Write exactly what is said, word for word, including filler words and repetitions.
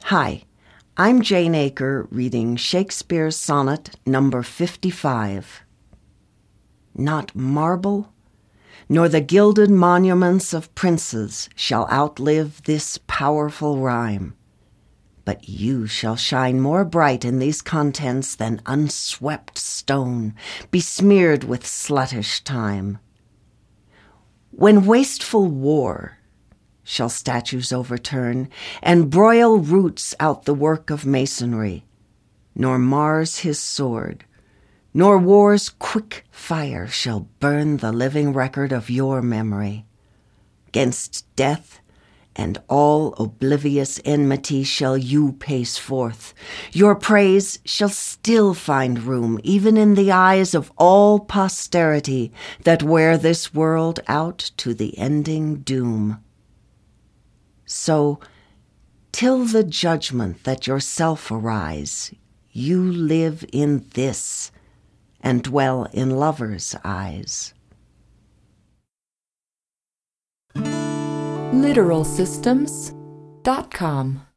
Hi, I'm Jane Aker reading Shakespeare's sonnet number fifty-five. Not marble, nor the gilded monuments of princes shall outlive this powerful rhyme, but you shall shine more bright in these contents than unswept stone, besmeared with sluttish time. When wasteful war shall statues overturn, and broil roots out the work of masonry, nor Mars his sword, nor war's quick fire shall burn the living record of your memory. 'Gainst death and all oblivious enmity shall you pace forth. Your praise shall still find room even in the eyes of all posterity that wear this world out to the ending doom. So, till the judgment that yourself arise, you live in this, and dwell in lovers' eyes. literal systems dot com